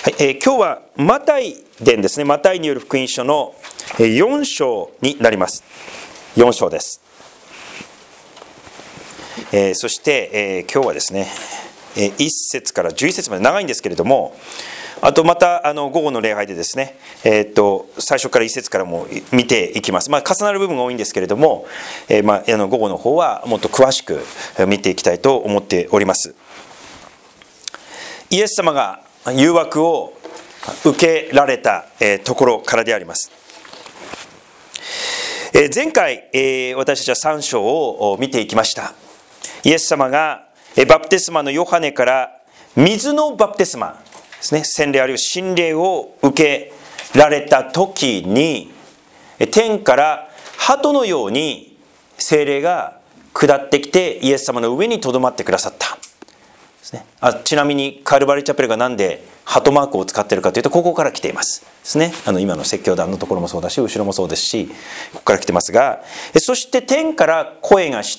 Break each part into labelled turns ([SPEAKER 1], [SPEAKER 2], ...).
[SPEAKER 1] はい、今日はマタイ伝ですね。マタイによる福音書の4章になります。4章です。そして、今日はですね、1節から11節まで長いんですけれども、あとまた午後の礼拝でですね、最初から1節からも見ていきます。重なる部分が多いんですけれども、午後の方はもっと詳しく見ていきたいと思っております。イエス様が誘惑を受けられたところからであります。前回私たちは3章を見ていきました。イエス様がバプテスマのヨハネから水のバプテスマですね、洗礼あるいは浸礼を受けられた時に、天から鳩のように聖霊が下ってきてイエス様の上にとどまってくださったですね。ちなみにカルバリーチャペルがなんで鳩マークを使っているかというと、ここから来ていますですね。今の説教団のところもそうだし、後ろもそうですし、ここから来てますが、そして天から声がして、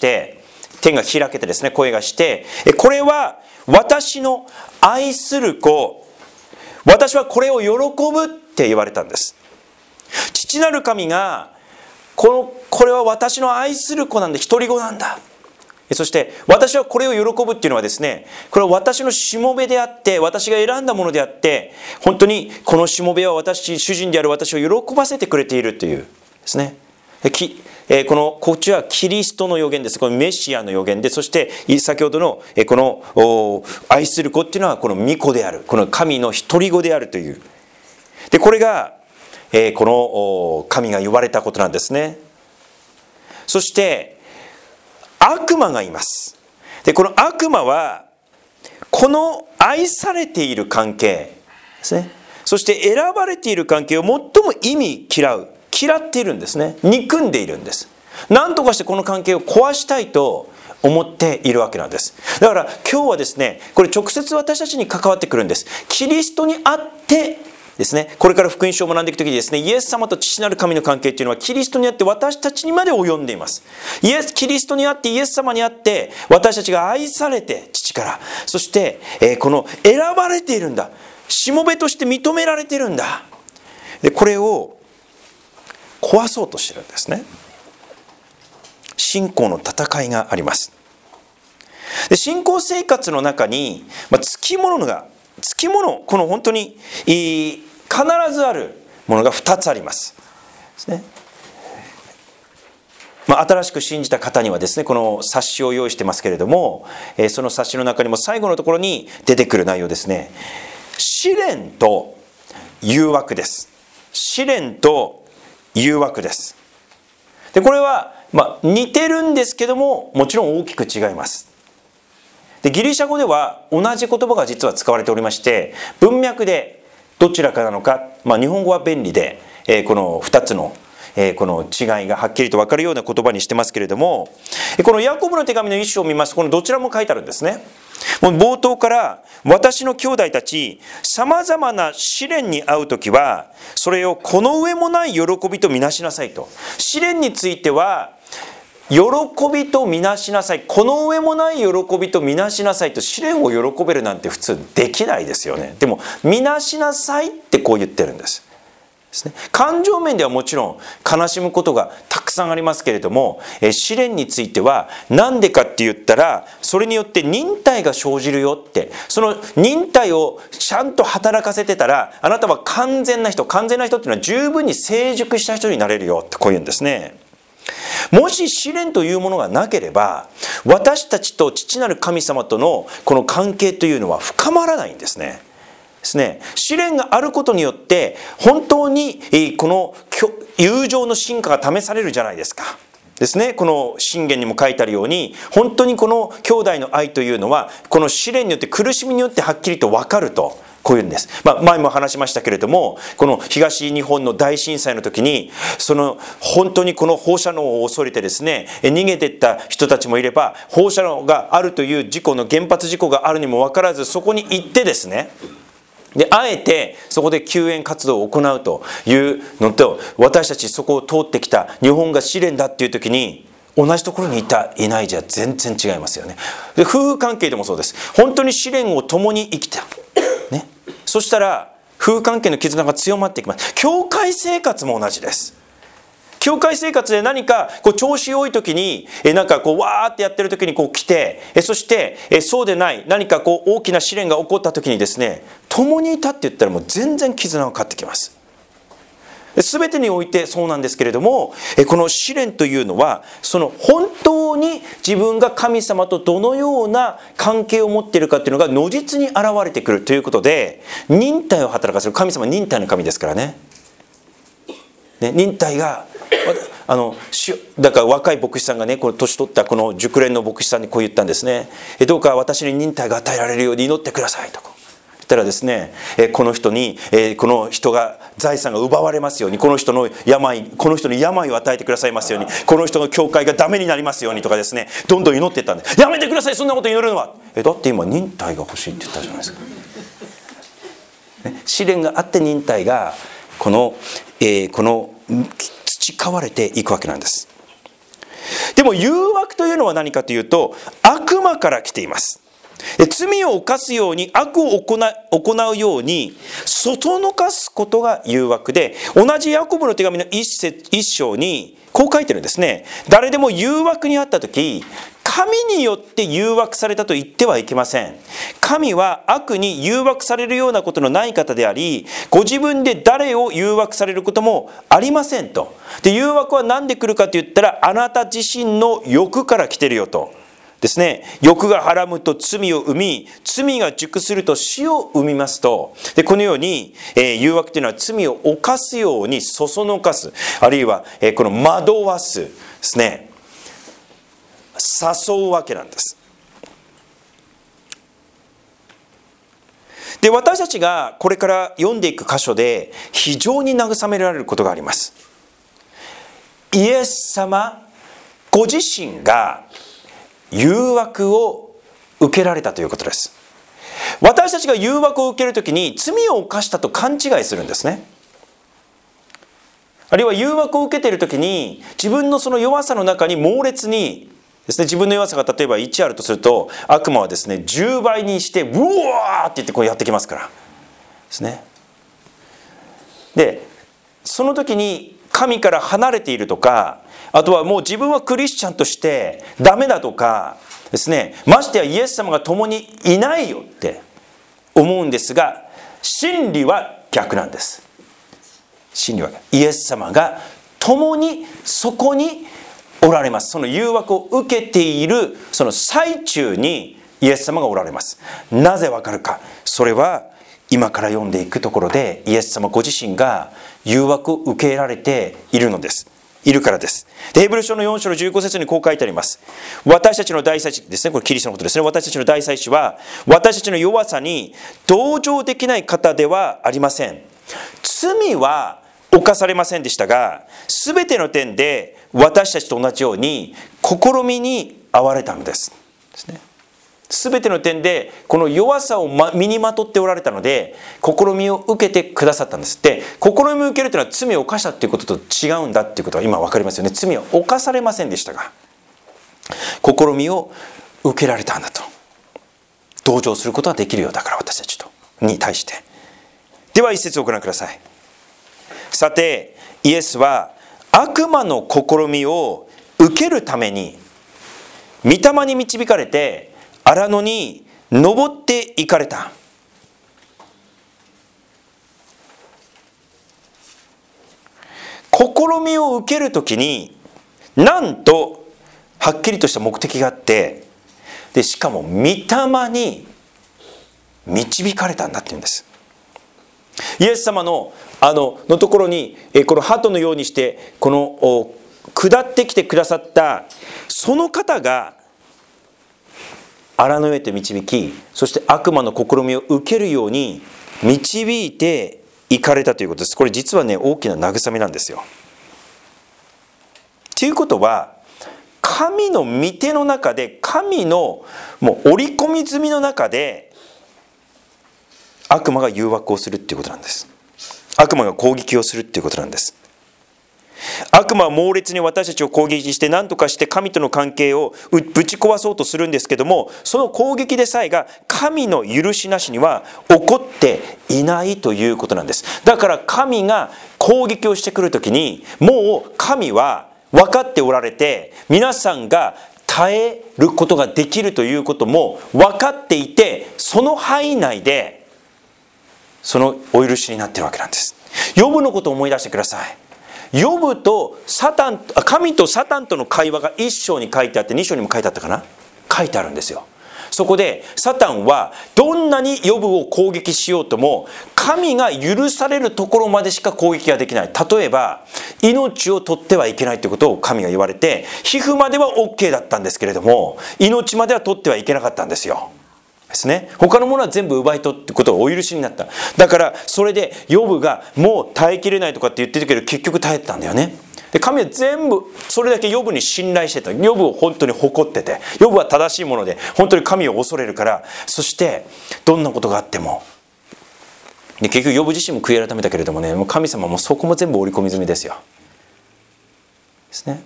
[SPEAKER 1] 天が開けてですね、声がして、これは私の愛する子、私はこれを喜ぶって言われたんです。父なる神がこれは私の愛する子なんだ、独り子なんだ。そして私はこれを喜ぶっていうのはですね、これは私のしもべであって、私が選んだものであって、本当にこのしもべは主人である私を喜ばせてくれているというですね。こっちはキリストの予言です。このメシアの予言で、そして先ほどのこの愛する子っていうのはこの御子である、この神の独り子であるという。でこれがこの神が言われたことなんですね。そして悪魔がいます。でこの悪魔はこの愛されている関係ですね、そして選ばれている関係を最も嫌っているんですね。憎んでいるんです。何とかしてこの関係を壊したいと思っているわけなんです。だから今日はですね、これ直接私たちに関わってくるんです。キリストにあってですね、これから福音書を学んでいくときにですね、イエス様と父なる神の関係っていうのはキリストにあって私たちにまで及んでいます。キリストにあってイエス様にあって私たちが愛されて父から、そしてこの選ばれているんだ、しもべとして認められているんだ。でこれを壊そうとしているんですね。信仰の戦いがあります。で信仰生活の中に、つきもの、この本当に必ずあるものが2つありますですね。新しく信じた方にはですね、この冊子を用意してますけれども、その冊子の中にも最後のところに出てくる内容ですね。試練と誘惑です。試練と誘惑です。でこれは似てるんですけども、もちろん大きく違います。でギリシャ語では同じ言葉が実は使われておりまして、文脈でどちらかなのか、日本語は便利で、この2つのこの違いがはっきりと分かるような言葉にしてますけれども、このヤコブの手紙の一章を見ますと、このどちらも書いてあるんですね。もう冒頭から私の兄弟たち、さまざまな試練に遭うときはそれをこの上もない喜びとみなしなさいと。試練については喜びとみなしなさい、この上もない喜びとみなしなさいと。試練を喜べるなんて普通できないですよね。でもみなしなさいってこう言ってるんですね。感情面ではもちろん悲しむことがたくさんありますけれども、試練については何でかって言ったら、それによって忍耐が生じるよって。その忍耐をちゃんと働かせてたら、あなたは完全な人っていうのは十分に成熟した人になれるよってこう言うんですね。もし試練というものがなければ、私たちと父なる神様とのこの関係というのは深まらないんですね。試練があることによって本当にこの友情の進化が試されるじゃないですかですね。この箴言にも書いてあるように、本当にこの兄弟の愛というのはこの試練によって、苦しみによってはっきりと分かるとこういうんです。前も話しましたけれども、この東日本の大震災の時に、本当にこの放射能を恐れてですね、逃げていった人たちもいれば、放射能があるという原発事故があるにも分からず、そこに行ってですね、であえてそこで救援活動を行うというのと、私たちそこを通ってきた日本が試練だっていう時に同じところにいないじゃ全然違いますよね。で夫婦関係でもそうです。本当に試練を共に生きた、ね、そしたら夫婦関係の絆が強まっていきます。教会生活も同じです。教会生活で何か調子良い時になんかわーってやってる時に来て、そしてそうでない何か大きな試練が起こった時にですね、共にいたって言ったらもう全然絆が変わってきます。全てにおいてそうなんですけれども、この試練というのはその本当に自分が神様とどのような関係を持っているかというのが如実に現れてくるということで、忍耐を働かせる。神様は忍耐の神ですからね。忍耐がだから若い牧師さんがね、この年取ったこの熟練の牧師さんにこう言ったんですね。どうか私に忍耐が与えられるように祈ってくださいと。言ったらですね、この人が財産が奪われますように、この人に病を与えてくださいますように、この人の教会がダメになりますようにとかですね、どんどん祈っていったんで、やめてくださいそんなこと祈るのは。だって今忍耐が欲しいって言ったじゃないですか。試練があって忍耐がこの培われていくわけなんです。でも誘惑というのは何かというと、悪魔から来ています。罪を犯すように悪を行うようにそそのかすことが誘惑で、同じヤコブの手紙の一章にこう書いてるんですね。誰でも誘惑にあった時、神によって誘惑されたと言ってはいけません。神は悪に誘惑されるようなことのない方であり、ご自分で誰を誘惑されることもありませんと。で、誘惑は何で来るかと言ったら、あなた自身の欲から来てるよとですね。欲がはらむと罪を生み、罪が熟すると死を生みますと。で、このように、誘惑というのは罪を犯すようにそそのかす、あるいは、この惑わすですね、誘うわけなんです。で、私たちがこれから読んでいく箇所で非常に慰められることがあります。イエス様ご自身が誘惑を受けられたということです。私たちが誘惑を受けるときに罪を犯したと勘違いするんですね。あるいは誘惑を受けているときに自分のその弱さの中に猛烈にですね、自分の弱さが例えば1あるとすると、悪魔はですね10倍にしてうわーって言ってやってきますからですね。で、その時に神から離れているとか、あとはもう自分はクリスチャンとしてダメだとかですね、ましてやイエス様が共にいないよって思うんですが、真理は逆なんです。真理はイエス様が共にそこにおられます。その誘惑を受けているその最中にイエス様がおられます。なぜわかるか。それは今から読んでいくところでイエス様ご自身が誘惑を受けられているからです。で、ヘブル書の4章の15節にこう書いてあります。私たちの大祭司ですね、これキリストのことですね。私たちの大祭司は私たちの弱さに同情できない方ではありません。罪は犯されませんでしたが、すべての点で私たちと同じように試みに遭われたのです。すべての点でこの弱さを身にまとっておられたので、試みを受けてくださったんです。で、試みを受けるというのは罪を犯したということと違うんだということが今分かりますよね。罪は犯されませんでしたが、試みを受けられたんだと。同情することができるようだから、私たちに対して。では一節をご覧ください。さて、イエスは悪魔の試みを受けるために御霊に導かれて荒野に登っていかれた。試みを受けるときになんとはっきりとした目的があって、でしかも御霊に導かれたんだっていうんです。イエス様ののところにこの鳩のようにしてこの下ってきてくださったその方が荒野へと導き、そして悪魔の試みを受けるように導いていかれたということです。これ実はね、大きな慰めなんですよ。ということは、神の御手の中で、神のもう織り込み済みの中で悪魔が誘惑をするっていうことなんです。悪魔が攻撃をするっていうことなんです。 悪魔は猛烈に私たちを攻撃して何とかして神との関係をぶち壊そうとするんですけども、その攻撃でさえが神の許しなしには起こっていないということなんです。だから神が攻撃をしてくるときに、もう神は分かっておられて、皆さんが耐えることができるということも分かっていて、その範囲内でそのお許しになっているわけなんです。ヨブのことを思い出してください。ヨブと神とサタンとの会話が1章に書いてあって、2章にも書いてあったかな、書いてあるんですよ。そこでサタンはどんなにヨブを攻撃しようとも、神が許されるところまでしか攻撃ができない。例えば命を取ってはいけないということを神が言われて、皮膚までは OK だったんですけれども、命までは取ってはいけなかったんですよ。ですね、他のものは全部奪い取ってことがお許しになった。だからそれでヨブがもう耐えきれないとかって言ってるけど、結局耐えてたんだよね。で、神は全部それだけヨブに信頼してた。ヨブを本当に誇ってて、ヨブは正しいもので本当に神を恐れるから、そしてどんなことがあっても、で結局ヨブ自身も悔い改めたけれどもね、もう神様もそこも全部織り込み済みですよ。ですね。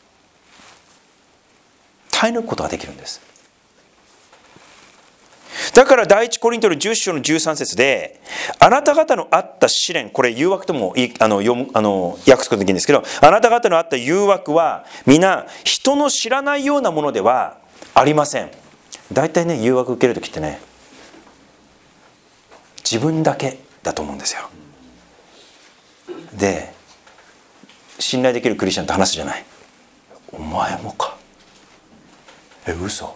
[SPEAKER 1] 耐え抜くことができるんです。だから第一コリントの10章の13節で、あなた方のあった試練、これ誘惑とも訳すことできるんですけど、あなた方のあった誘惑は皆人の知らないようなものではありません。大体ね、誘惑受けるときってね、自分だけだと思うんですよ。で、信頼できるクリスチャンと話すじゃない。お前もか。嘘。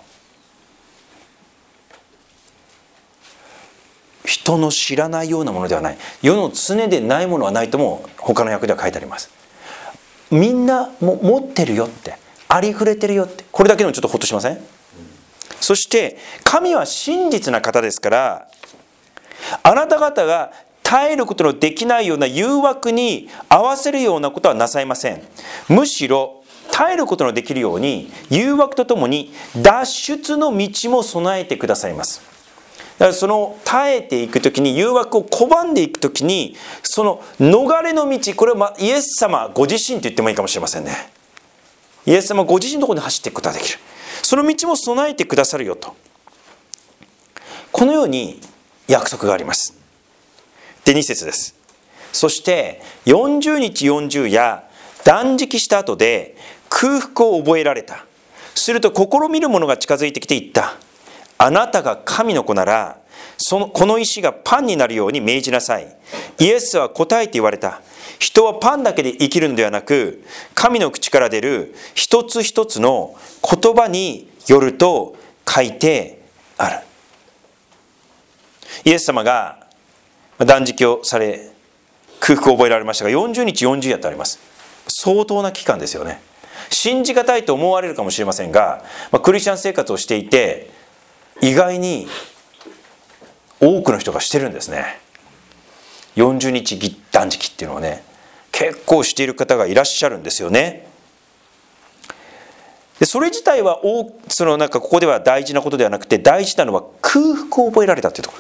[SPEAKER 1] 人の知らないようなものではない。世の常でないものはないとも他の訳では書いてあります。みんなも持ってるよって、ありふれてるよって、これだけでもちょっとほっとしません？そして神は真実な方ですから、あなた方が耐えることのできないような誘惑に合わせるようなことはなさいません。むしろ耐えることのできるように誘惑とともに脱出の道も備えてくださいます。だからその耐えていくときに、誘惑を拒んでいくときに、その逃れの道、これはイエス様ご自身と言ってもいいかもしれませんね。イエス様ご自身のところに走っていくことができる。その道も備えてくださるよと、このように約束があります。で、2節です。そして40日40夜断食した後で空腹を覚えられた。すると試みる者が近づいてきて言った。あなたが神の子なら、この石がパンになるように命じなさい。イエスは答えて言われた。人はパンだけで生きるのではなく、神の口から出る一つ一つの言葉によると書いてある。イエス様が断食をされ、空腹を覚えられましたが、40日40夜とあります。相当な期間ですよね。信じがたいと思われるかもしれませんが、クリスチャン生活をしていて、意外に多くの人がしてるんですね。40日断食っていうのはね、結構している方がいらっしゃるんですよね。で、それ自体はここでは大事なことではなくて、大事なのは空腹を覚えられたというところです。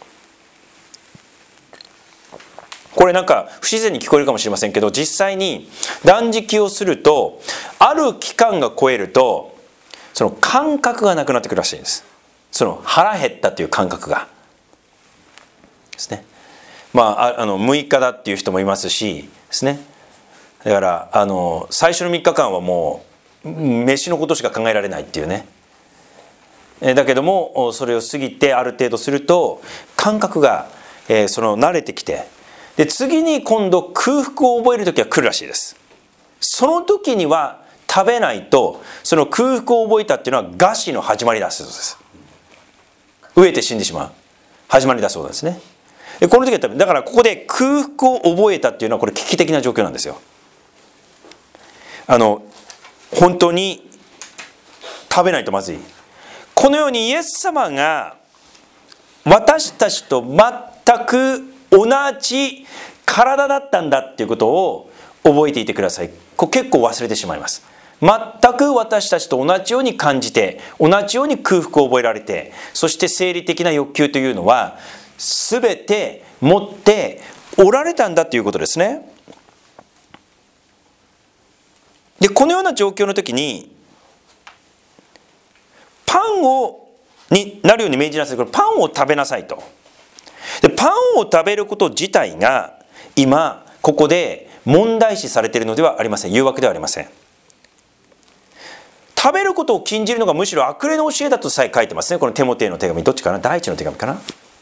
[SPEAKER 1] これ不自然に聞こえるかもしれませんけど、実際に断食をすると、ある期間が超えるとその感覚がなくなってくるらしいんです。その腹減ったという感覚がですね。6日だっていう人もいますしですね。だから最初の3日間はもう飯のことしか考えられないっていうね。だけどもそれを過ぎてある程度すると感覚が慣れてきて、で次に今度空腹を覚える時は来るらしいです。その時には食べないと、その空腹を覚えたっていうのは餓死の始まりだそうです。飢えて死んでしまう始まりだそうですね。でこの時はだからここで空腹を覚えたっていうのはこれ危機的な状況なんですよ。本当に食べないとまずい。このようにイエス様が私たちと全く同じ体だったんだっていうことを覚えていてください。これ結構忘れてしまいます。全く私たちと同じように感じて、同じように空腹を覚えられて、そして生理的な欲求というのは全て持っておられたんだということですね。 でこのような状況の時にパンになるように命じなさい。これパンを食べなさいと。でパンを食べること自体が今ここで問題視されているのではありません。誘惑ではありません。食べることを禁じるのがむしろ悪霊の教えだとさえ書いてますね。このテモテへの手紙、どっちかな、第一の手紙かな。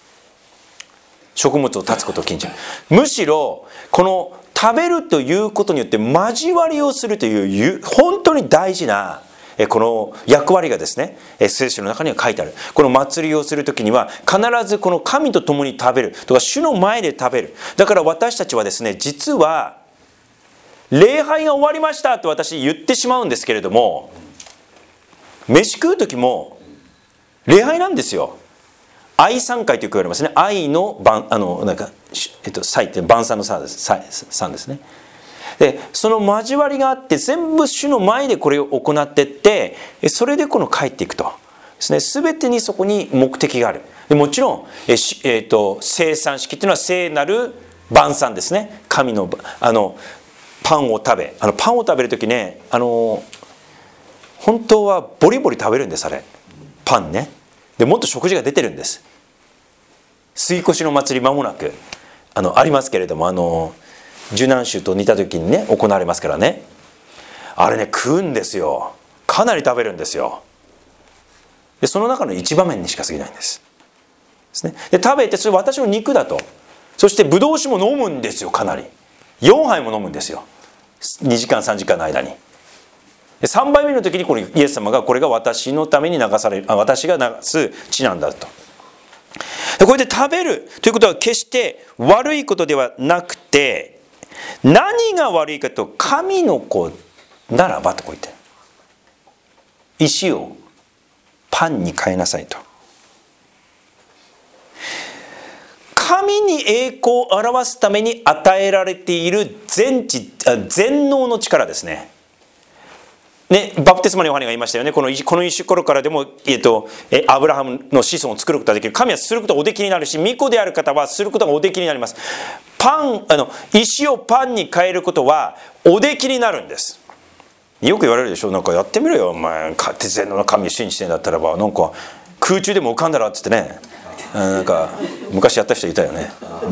[SPEAKER 1] 食物を断つことを禁じる。むしろこの食べるということによって交わりをするという本当に大事なこの役割がですね、聖書の中には書いてある。この祭りをするときには必ずこの神と共に食べるとか主の前で食べる。だから私たちはですね、実は礼拝が終わりましたと私言ってしまうんですけれども、飯食う時も礼拝なんですよ。愛餐会とよく言われますね。愛の祭って晩餐の餐ですね。でその交わりがあって全部主の前でこれを行っていって、それでこの帰っていくとですね。全てにそこに目的がある。でもちろん聖餐式っていうのは聖なる晩餐ですね。神のパンを食べ、パンを食べる時ね、本当はボリボリ食べるんです。あれパンね。でもっと食事が出てるんです。杉越の祭り間もなくありますけれども、受難週と似た時にね行われますからね。あれね食うんですよ。かなり食べるんですよ。でその中の一場面にしか過ぎないんですね。で食べてそれ私の肉だと。そしてブドウ酒も飲むんですよ。かなり4杯も飲むんですよ。2時間3時間の間に。で3杯目の時にこれイエス様がこれが私のために流される、私が流す血なんだと。でこれで食べるということは決して悪いことではなくて、何が悪いかと、神の子ならばとこう言って、石をパンに変えなさいと。神に栄光を表すために与えられている全能の力ですね。バプテスマのヨハネが言いましたよね。この石ころからでも、アブラハムの子孫を作ることができる。神はすることがおできになるし、御子である方はすることがおできになります。石をパンに変えることはおできになるんです。よく言われるでしょ。なんかやってみろよお前、全能の神を信じてんだったらば、なんか空中でも浮かんだらっつってね、なんか昔やった人いたよね。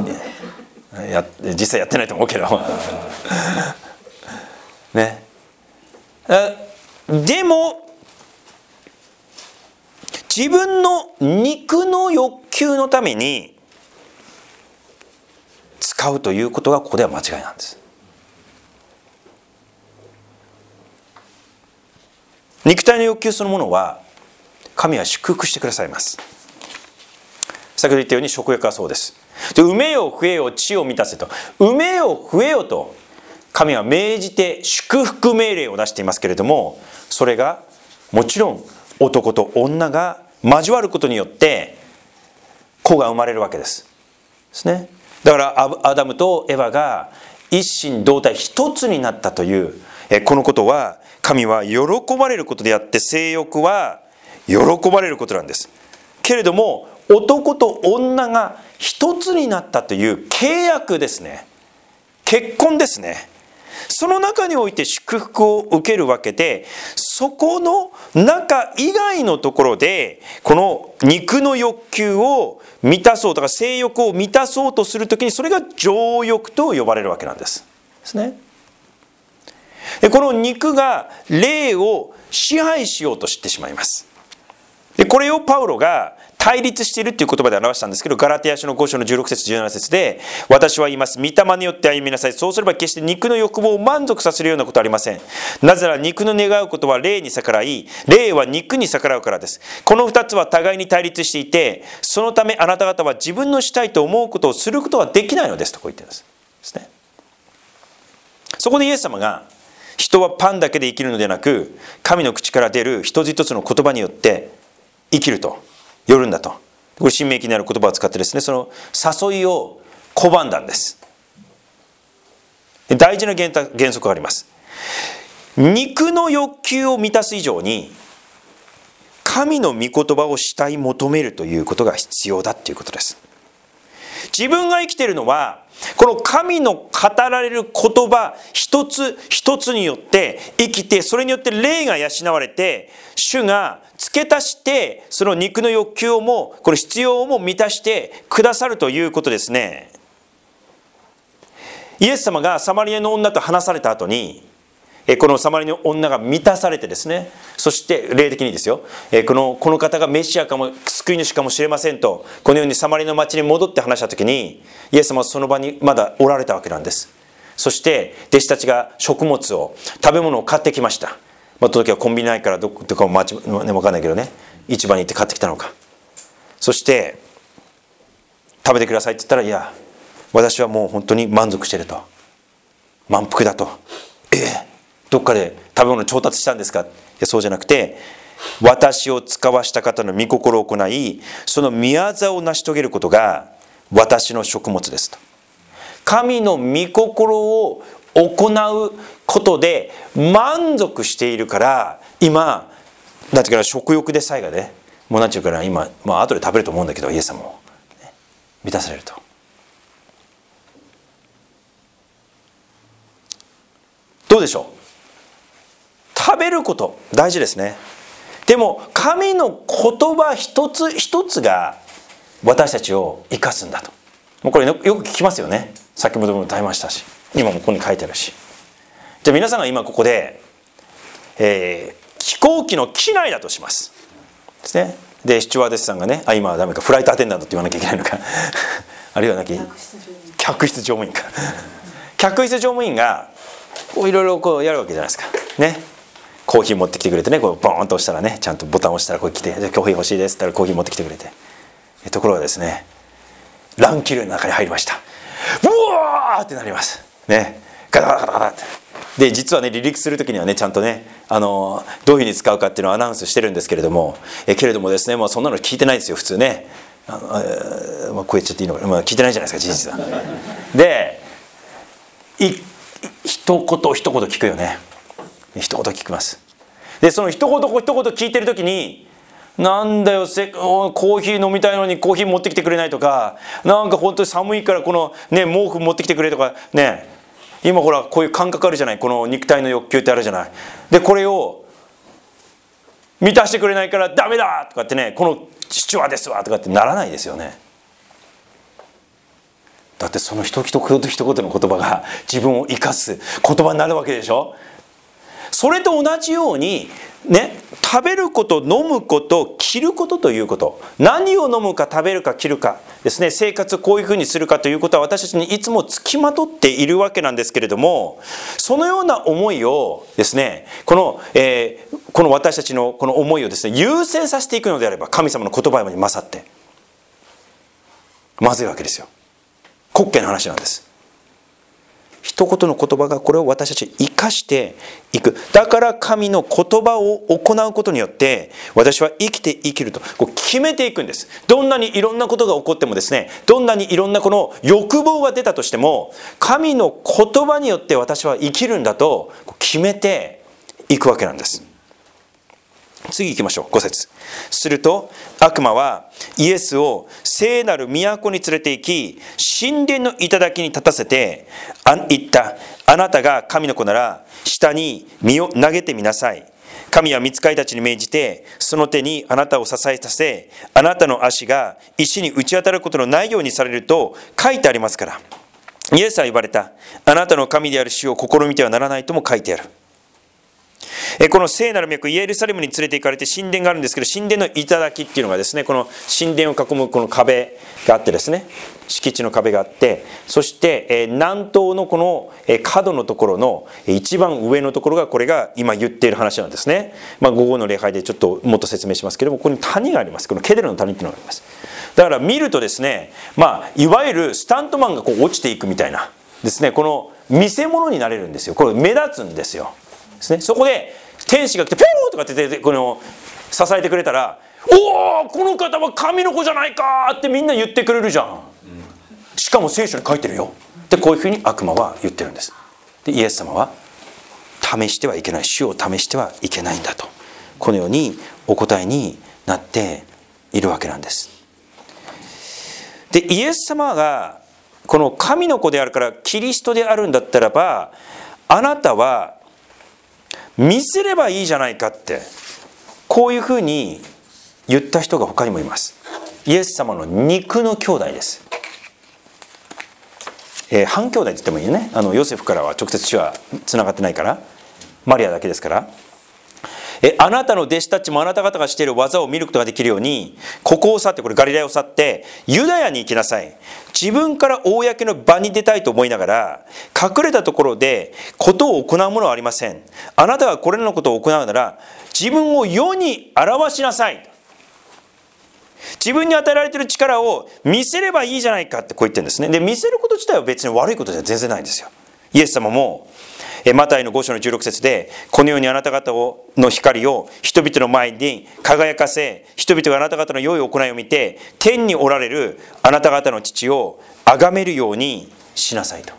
[SPEAKER 1] 実際やってないと思うけどね。でも自分の肉の欲求のために使うということがここでは間違いなんです。肉体の欲求そのものは神は祝福してくださいます。先ほど言ったように食欲はそうです。で、埋めよ増えよ地を満たせと、埋めよ増えよと神は命じて祝福命令を出していますけれども、それがもちろん男と女が交わることによって子が生まれるわけですね。だからアダムとエヴァが一心同体一つになったというこのことは神は喜ばれることであって、性欲は喜ばれることなんです。けれども男と女が一つになったという契約ですね、結婚ですね、その中において祝福を受けるわけで、そこの中以外のところでこの肉の欲求を満たそうとか性欲を満たそうとするときに、それが情欲と呼ばれるわけなんですね。でこの肉が霊を支配しようとしてしまいます。でこれをパウロが対立しているという言葉で表したんですけど、ガラテヤ書の5章の16節17節で、私は言います、御霊によって歩みなさい。そうすれば決して肉の欲望を満足させるようなことはありません。なぜなら肉の願うことは霊に逆らい、霊は肉に逆らうからです。この2つは互いに対立していて、そのためあなた方は自分のしたいと思うことをすることができないのですとこう言ってるんですね。そこでイエス様が、人はパンだけで生きるのではなく、神の口から出る一つ一つの言葉によって生きると、よるんだと。これ新明記にある言葉を使ってですね、その誘いを拒んだんです。大事な原則があります。肉の欲求を満たす以上に神の御言葉を慕い求めるということが必要だということです。 自分が生きているのはこの神の語られる言葉一つ一つによって生きて、それによって霊が養われて、主が付け足してその肉の欲求をもこの必要をも満たしてくださるということですね。イエス様がサマリアの女と話された後に、このサマリアの女が満たされてですね、そして霊的にですよ、この方がメシアかも救い主かもしれませんと、このようにサマリアの町に戻って話した時に、イエス様はその場にまだおられたわけなんです。そして弟子たちが食物を、食べ物を買ってきました。その時はコンビニないからどこかも分かんないけどね、市場に行って買ってきたのか。そして食べてくださいって言ったら、いや私はもう本当に満足していると、満腹だと。どっかで食べ物調達したんですか？いやそうじゃなくて、私を使わした方の御心を行い、その宮業を成し遂げることが私の食物ですと。神の御心を行うことで満足しているから、今なんていうか食欲でさえがね、もうなんていうかな、今後で食べると思うんだけど、イエス様も満たされると。どうでしょう？食べること大事ですね。でも神の言葉一つ一つが私たちを生かすんだと。もうこれよく聞きますよね。先ほども歌いましたし、今もここに書いてあるし。じゃあ皆さんが今ここで、飛行機の機内だとしますですね。でスチュワーデスさんがね、今はダメか、フライトアテンダントって言わなきゃいけないのかあるいは客室乗務員か客室乗務員がいろいろこうやるわけじゃないですかね。コーヒー持ってきてくれてね、こうボーンと押したらね、ちゃんとボタン押したらこう来て、コーヒー欲しいですって言ったらコーヒー持ってきてくれて、ところがですね、乱気流の中に入りました。うわーってなりますね。ガタガタガタガタって。で実はね、離陸する時にはね、ちゃんとね、どういうふうに使うかっていうのをアナウンスしてるんですけれども、ですね、もうそんなの聞いてないですよ普通ね。こう言っちゃっていいのか、聞いてないじゃないですか事実は。で一言一言聞くよね。一言聞きます。でその一言一言聞いてる時に、なんだよコーヒー飲みたいのにコーヒー持ってきてくれないとか、なんか本当に寒いからこのね毛布持ってきてくれとかね、今ほらこういう感覚あるじゃない、この肉体の欲求ってあるじゃない。でこれを満たしてくれないからダメだとかってね、この父はですわとかってならないですよね。だってその一言一言の言葉が自分を生かす言葉になるわけでしょ。それと同じようにね、食べること、飲むこと、着ることということ、何を飲むか食べるか着るかですね、生活をこういうふうにするかということは私たちにいつもつきまとっているわけなんですけれども、そのような思いをですね、この私たちのこの思いをですね、優先させていくのであれば、神様の言葉に勝ってまずいわけですよ。滑稽な話なんです。一言の言葉がこれを私たち生かしていく。だから神の言葉を行うことによって私は生きるとこう決めていくんです。どんなにいろんなことが起こってもですね、どんなにいろんなこの欲望が出たとしても、神の言葉によって私は生きるんだと決めていくわけなんです。次行きましょう。5節。すると悪魔はイエスを聖なる都に連れて行き、神殿の頂に立たせて言った。あなたが神の子なら下に身を投げてみなさい。神は御使いたちに命じて、その手にあなたを支えさせ、あなたの足が石に打ち当たることのないようにされると書いてありますから。イエスは言われた。あなたの神である主を試みてはならないとも書いてある。この聖なる都イエルサレムに連れて行かれて神殿があるんですけど、神殿の頂っていうのがですね、この神殿を囲むこの壁があってですね、敷地の壁があって、そして南東のこの角のところの一番上のところがこれが今言っている話なんですね。午後の礼拝でちょっともっと説明しますけども、ここに谷があります。このケデルの谷っていうのがあります。だから見るとですね、いわゆるスタントマンがこう落ちていくみたいなですね、この見せ物になれるんですよ。これ目立つんですよ。ですね、そこで天使が来てピューとかってこの支えてくれたら、おおこの方は神の子じゃないかってみんな言ってくれるじゃん。しかも聖書に書いてるよで、こういうふうに悪魔は言ってるんです。でイエス様は試してはいけない、主を試してはいけないんだと、このようにお答えになっているわけなんです。 でイエス様がこの神の子であるからキリストであるんだったらば、あなたは見せればいいじゃないかって、こういうふうに言った人が他にもいます。イエス様の肉の兄弟です。半兄弟って言ってもいいね。ヨセフからは直接血はつながってないから、マリアだけですから。あなたの弟子たちもあなた方がしている技を見ることができるように、ここを去って、これガリラヤを去ってユダヤに行きなさい。自分から公の場に出たいと思いながら、隠れたところでことを行うものはありません。あなたがこれらのことを行うなら、自分を世に表しなさい。自分に与えられている力を見せればいいじゃないかってこう言ってるんですね。で、見せること自体は別に悪いことじゃ全然ないんですよ。イエス様もマタイの5章の16節で、このようにあなた方の光を人々の前に輝かせ、人々があなた方の良い行いを見て、天におられるあなた方の父を崇めるようにしなさいと。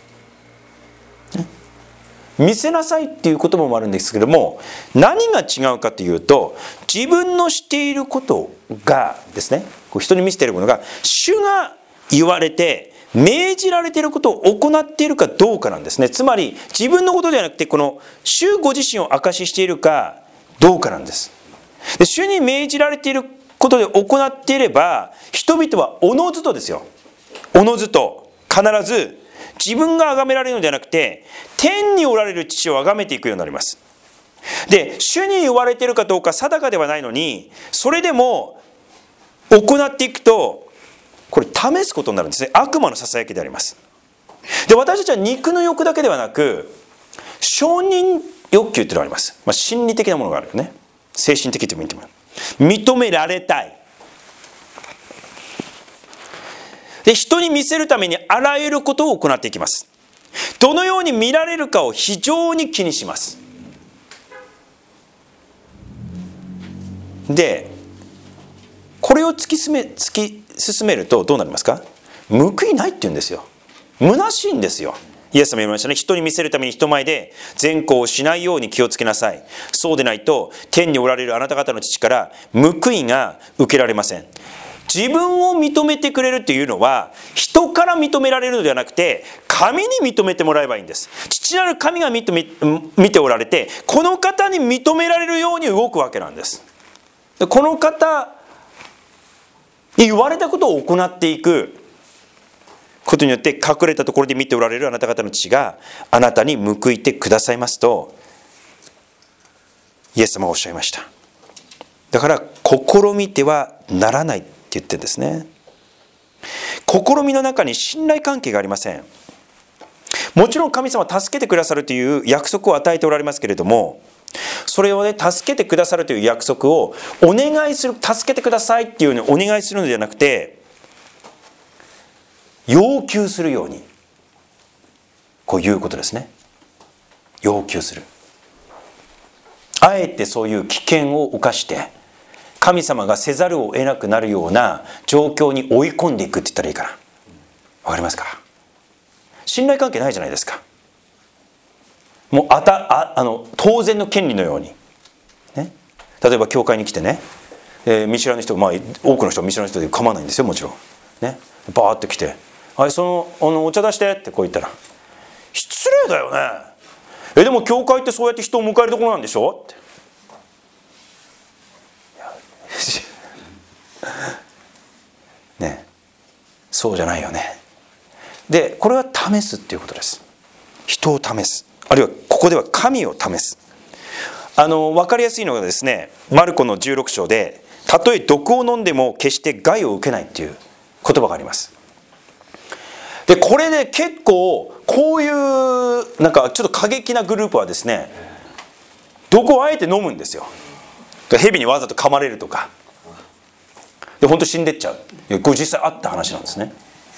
[SPEAKER 1] 見せなさいっていう言葉もあるんですけども、何が違うかというと、自分のしていることがですね、人に見せているものが主が言われて命じられていることを行っているかどうかなんですね。つまり自分のことではなくて、この主ご自身を証ししているかどうかなんです。で、主に命じられていることで行っていれば、人々はおのずとですよ、おのずと必ず自分が崇められるのではなくて、天におられる父を崇めていくようになります。で、主に言われているかどうか定かではないのに、それでも行っていくと、これ試すことになるんですね。悪魔のささやきであります。で、私たちは肉の欲だけではなく、承認欲求っていうのがあります。心理的なものがあるよね。精神的とも言ってもらう。認められたい。で、人に見せるためにあらゆることを行っていきます。どのように見られるかを非常に気にします。で、これを突き進めるとどうなりますか？報いないって言うんですよ。虚しいんですよ。イエス様言いましたね。人に見せるために人前で善行をしないように気をつけなさい。そうでないと天におられるあなた方の父から報いが受けられません。自分を認めてくれるというのは、人から認められるのではなくて、神に認めてもらえばいいんです。父なる神が見ておられて、この方に認められるように動くわけなんです。この方に言われたことを行っていくことによって、隠れたところで見ておられるあなた方の父があなたに報いてくださいますと、イエス様はおっしゃいました。だから試みてはならないって言ってるんですね。試みの中に信頼関係がありません。もちろん神様は助けてくださるという約束を与えておられますけれども、それをね、助けてくださるという約束をお願いする、助けてくださいっていうふうにお願いするのではなくて、要求するように、こういうことですね。要求する。あえてそういう危険を冒して神様がせざるを得なくなるような状況に追い込んでいくって言ったらいいかな。わかりますか？信頼関係ないじゃないですか。もう当然の権利のように、ね、例えば教会に来てね、見知らぬ人、多くの人は見知らぬ人で構わないんですよ、もちろんね。バーって来て、お茶出してってこう言ったら、失礼だよね。でも教会ってそうやって人を迎えるところなんでしょって。ね、そうじゃないよね。で、これは試すっていうことです。人を試す、あるいはここでは神を試す。分かりやすいのがですね、マルコの16章で、たとえ毒を飲んでも決して害を受けないっていう言葉があります。で、これで結構こういうなんかちょっと過激なグループはですね、毒をあえて飲むんですよ。蛇にわざと噛まれるとかで、本当死んでっちゃう。これ実際あった話なんですね。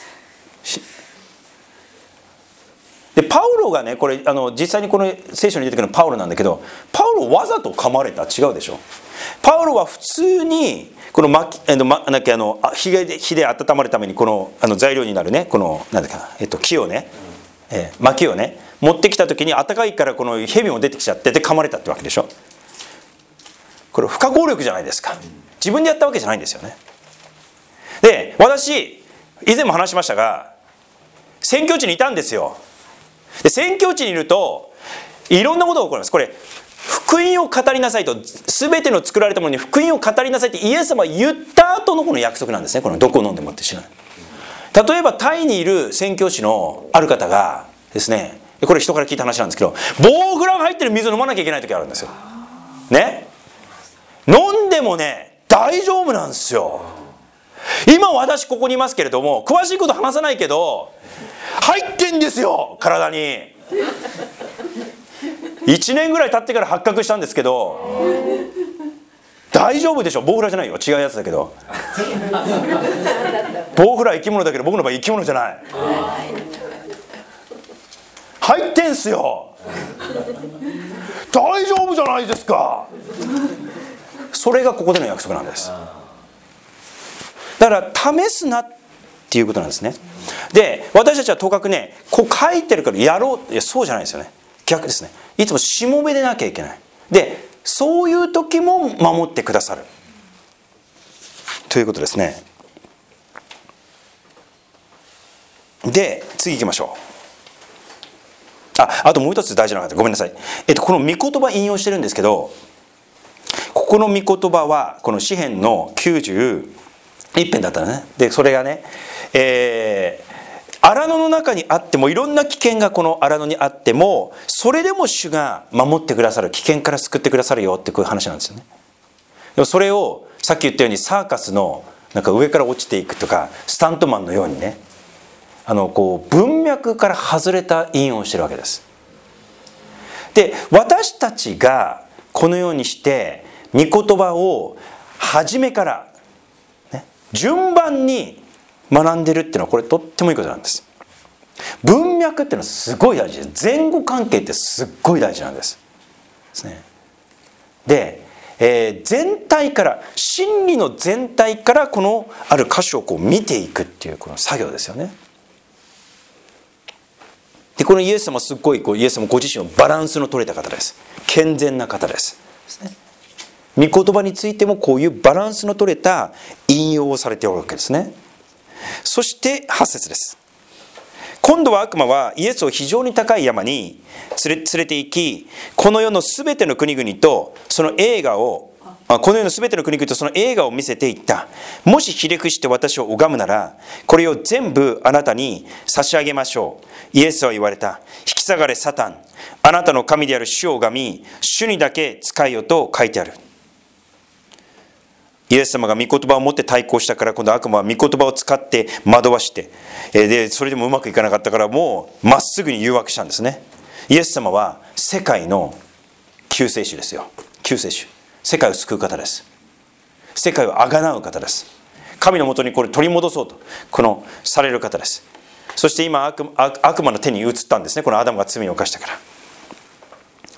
[SPEAKER 1] で、パウロがね、これ実際にこの聖書に出てくるのはパウロなんだけど、パウロわざと噛まれた？違うでしょ。パウロは普通にこの火で温まるためにこの材料になるね、このなんだかな、木をね、薪をね持ってきた時に暖かいからこの蛇も出てきちゃってで噛まれたってわけでしょ。これ不可抗力じゃないですか。自分でやったわけじゃないんですよね。で、私以前も話しましたが、宣教地にいたんですよ。で、宣教地にいるといろんなことが起こります。これ福音を語りなさいと、全ての作られたものに福音を語りなさいってイエス様が言った後のこの約束なんですね。このどこを飲んでもって知らない。例えばタイにいる宣教師のある方がですね、これ人から聞いた話なんですけど、ボウフラが入ってる水を飲まなきゃいけない時あるんですよね。飲んでもね大丈夫なんですよ。今私ここにいますけれども、詳しいこと話さないけど入ってんですよ、体に。1年ぐらい経ってから発覚したんですけど、大丈夫でしょ。ボウフラじゃないよ、違うやつだけど。ボウフラは生き物だけど、僕の場合生き物じゃない。入ってんすよ。大丈夫じゃないですか。それがここでの約束なんです。だから試すなっていうことなんですね。で、私たちはとかくね、こう書いてるからやろう、いやそうじゃないですよね。逆ですね。いつもしもべでなきゃいけない。で、そういう時も守ってくださるということですね。で、次行きましょう。あともう一つ大事なのが、ごめんなさい。この御言葉引用してるんですけど、ここの御言葉はこの詩編の91編だったのね。で、それがね、荒野の中にあっても、いろんな危険がこの荒野にあっても、それでも主が守ってくださる、危険から救ってくださるよってこういう話なんですよね。でもそれをさっき言ったようにサーカスのなんか上から落ちていくとかスタントマンのようにね、こう文脈から外れた引用をしてるわけです。で、私たちがこのようにして御言葉を初めから、ね、順番に学んでるっていうのはこれとってもいいことなんです。文脈っていうのはすごい大事です。前後関係ってすっごい大事なんです。で、全体から真理の全体からこのある箇所をこう見ていくっていうこの作業ですよね。で、このイエス様はすっごいイエス様ご自身のバランスの取れた方です。健全な方です。御言葉についてもこういうバランスの取れた引用をされておるわけですね。そして8節です。今度は悪魔はイエスを非常に高い山に連れて行き、この世のすべての国々とその栄華を見せていった。もしひれ伏して私を拝むなら、これを全部あなたに差し上げましょう。イエスは言われた。引き下がれサタン。あなたの神である主を拝み、主にだけ仕えよと書いてある。イエス様が御言葉を持って対抗したから、今度悪魔は御言葉を使って惑わして、でそれでもうまくいかなかったから、もうまっすぐに誘惑したんですね。イエス様は世界の救世主ですよ。救世主、世界を救う方です。世界をあがなう方です。神のもとにこれ取り戻そうとされる方です。そして今悪魔の手に移ったんですね。このアダムが罪を犯したから、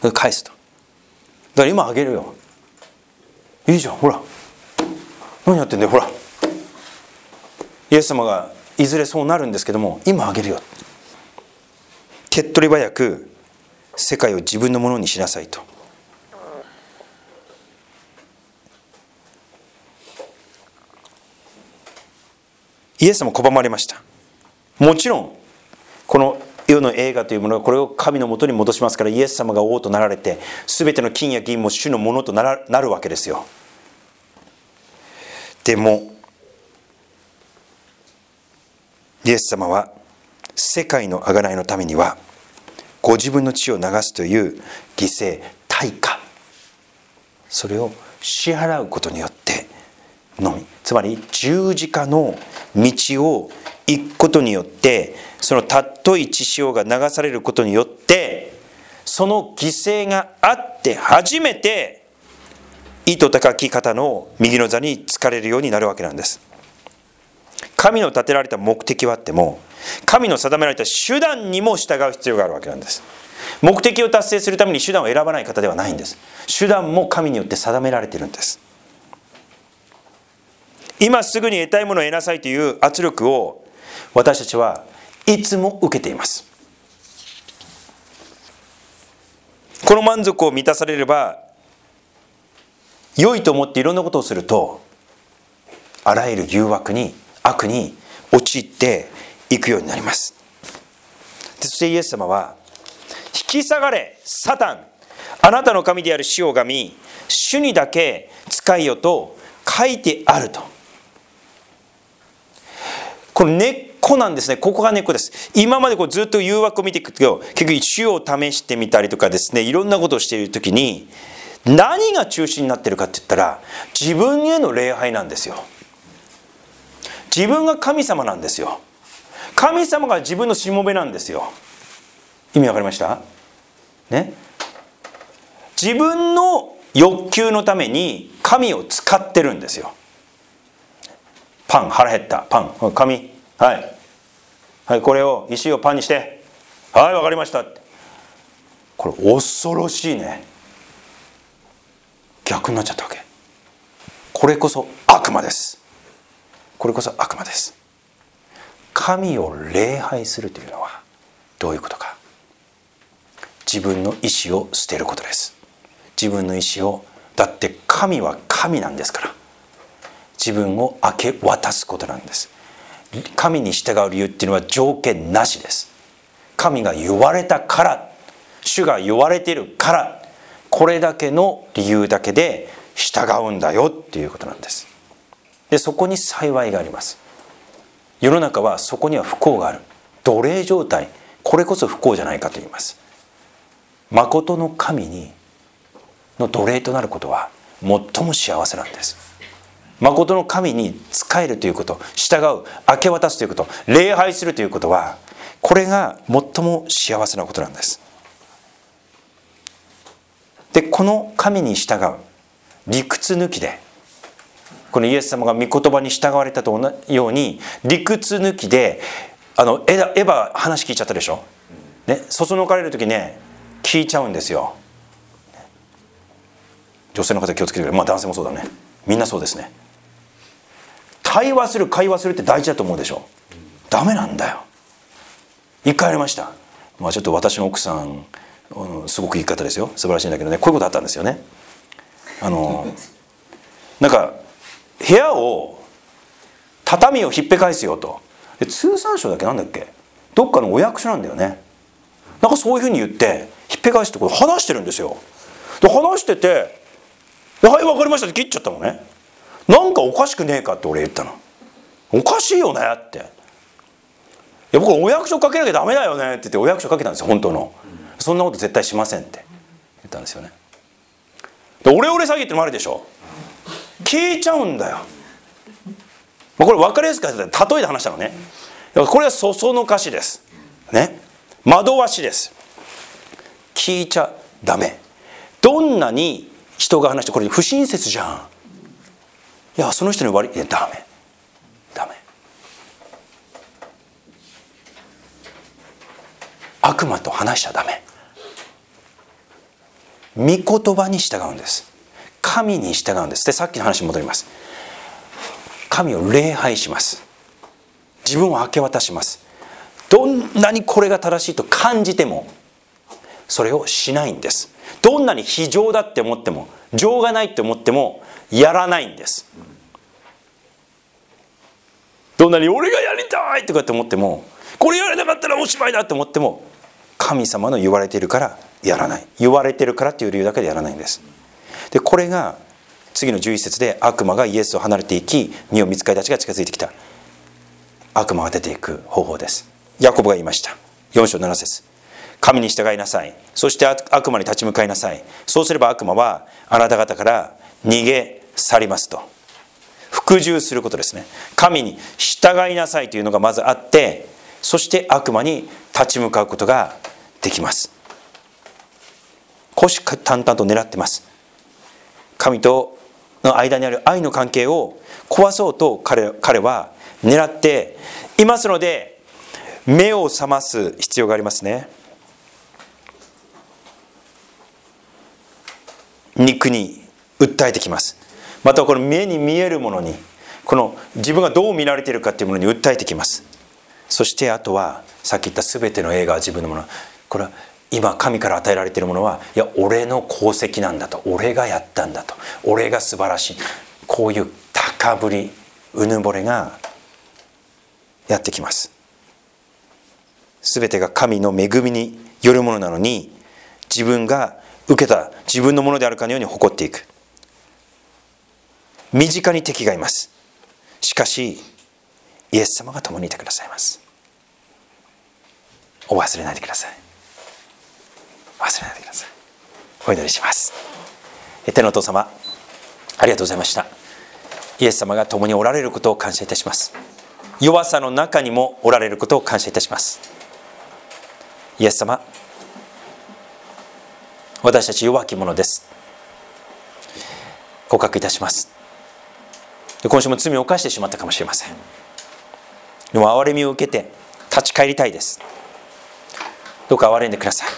[SPEAKER 1] 返すと。だから今あげるよ。いいじゃん、ほら何やってんだよ、ほら。イエス様がいずれそうなるんですけども、今あげるよ。手っ取り早く世界を自分のものにしなさいと。イエス様拒まれました。もちろんこの世の栄華というものがこれを神のもとに戻しますから、イエス様が王となられて、全ての金や銀も主のものとなるわけですよ。でもイエス様は世界の贖いのためにはご自分の血を流すという犠牲、対価、それを支払うことによってのみ、つまり十字架の道を行くことによって、その尊い血潮が流されることによって、その犠牲があって初めて意図高き方の右の座に就かれるようになるわけなんです。神の立てられた目的はあっても、神の定められた手段にも従う必要があるわけなんです。目的を達成するために手段を選ばない方ではないんです。手段も神によって定められているんです。今すぐに得たいものを得なさいという圧力を私たちはいつも受けています。この満足を満たされれば良いと思っていろんなことをすると、あらゆる誘惑に、悪に陥っていくようになります。そしてイエス様は、引き下がれサタン、あなたの神である主を拝み、主にだけ仕えよと書いてあると。この根っこなんですね。ここが根っこです。今までずっと誘惑を見ていくと、結局主を試してみたりとかですね、いろんなことをしているときに、何が中心になっているかって言ったら、自分への礼拝なんですよ。自分が神様なんですよ。神様が自分のしもべなんですよ。意味わかりましたね。自分の欲求のために神を使ってるんですよ。パン、腹減った。パン、紙、はい。はい、これを、石をパンにして。はい、わかりました。これ恐ろしいね。逆になっちゃったわけ。これこそ悪魔です。これこそ悪魔です。神を礼拝するというのはどういうことか。自分の意志を捨てることです。自分の意志を、だって神は神なんですから、自分を明け渡すことなんです。神に従う理由っていうのは条件なしです。神が言われたから、主が言われているから、これだけの理由だけで従うんだよっていうことなんです。で、そこに幸いがあります。世の中はそこには不幸がある。奴隷状態、これこそ不幸じゃないかと言います。誠の神の奴隷となることは最も幸せなんです。誠の神に仕えるということ、従う、明け渡すということ、礼拝するということは、これが最も幸せなことなんです。で、この神に従う、理屈抜きで、このイエス様が御言葉に従われたと同じように、理屈抜きで、エヴァ話聞いちゃったでしょ、ね、そそのかれる時ね、聞いちゃうんですよ。女性の方気をつけてください。まあ男性もそうだね。みんなそうですね。会話するって大事だと思うでしょ。ダメなんだよ。一回ありました。まあちょっと私の奥さん、すごくいい方ですよ。素晴らしいんだけどね、こういうことあったんですよね。なんか部屋を畳をひっぺ返すよと。で、通産省だっけなんだっけ、どっかのお役所なんだよね。なんかそういうふうに言ってひっぺ返すところ話してるんですよ。で、話してて、はい、わかりましたって切っちゃったのね。なんかおかしくねえかって俺言ったの。おかしいよねって。いや、僕お役所かけなきゃダメだよねって言ってお役所かけたんですよ、本当の。そんなこと絶対しませんって言ったんですよね。で、オレオレ詐欺ってのもあるでしょ。聞いちゃうんだよ。これ分かりやすく例えで話したのね。これはそそのかしですね。惑わしです。聞いちゃダメ。どんなに人が話してこれ不親切じゃん、いやその人に悪い、いやダメ。悪魔と話しちゃダメ。御言葉に従うんです。神に従うんです。で、さっきの話に戻ります。神を礼拝します。自分を明け渡します。どんなにこれが正しいと感じてもそれをしないんです。どんなに非情だって思っても、情がないって思ってもやらないんです。どんなに俺がやりたいとかって思っても、これやれなかったらおしまいだって思っても、神様の言われているからやらない。言われているからっていう理由だけでやらないんです。で、これが次の11節で、悪魔がイエスを離れていき、見よ御使いたちが近づいてきた。悪魔が出ていく方法です。ヤコブが言いました。4章7節、神に従いなさい。そして悪魔に立ち向かいなさい。そうすれば悪魔はあなた方から逃げ去りますと。服従することですね。神に従いなさいというのがまずあって、そして悪魔に立ち向かうことができます。虎視眈々と狙ってます。神との間にある愛の関係を壊そうと彼は狙っていますので、目を覚ます必要がありますね。肉に訴えてきます。またこの目に見えるものに、この自分がどう見られているかというものに訴えてきます。そしてあとはさっき言った全ての映画は自分のもの。これは今神から与えられているものは、いや俺の功績なんだと、俺がやったんだと、俺が素晴らしい、こういう高ぶり、うぬぼれがやってきます。すべてが神の恵みによるものなのに、自分が受けた自分のものであるかのように誇っていく。身近に敵がいます。しかしイエス様が共にいてくださいます。お忘れないでください。忘れないでください。お祈りします。天のお父様、ありがとうございました。イエス様が共におられることを感謝いたします。弱さの中にもおられることを感謝いたします。イエス様、私たち弱き者です。告白いたします。今週も罪を犯してしまったかもしれません。でも憐れみを受けて立ち返りたいです。どうか憐れんでください。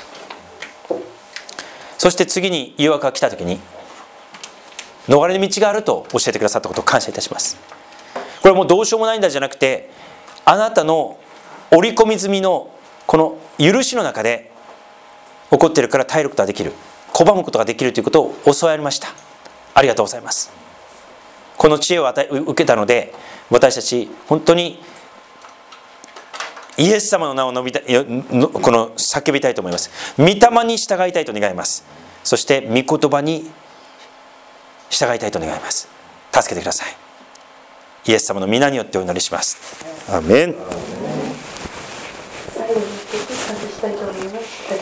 [SPEAKER 1] そして次に誘惑が来た時に逃れの道があると教えてくださったことを感謝いたします。これはもうどうしようもないんだじゃなくて、あなたの織り込み済みのこの許しの中で起こっているから耐えることができる、拒むことができるということを教わりました。ありがとうございます。この知恵を受けたので、私たち本当にイエス様の名をこの叫びたいと思います。御霊に従いたいと願います。そして御言葉に従いたいと願います。助けてください。イエス様の皆によってお祈りします。アーメン。
[SPEAKER 2] 最後に一曲感謝したいと思います。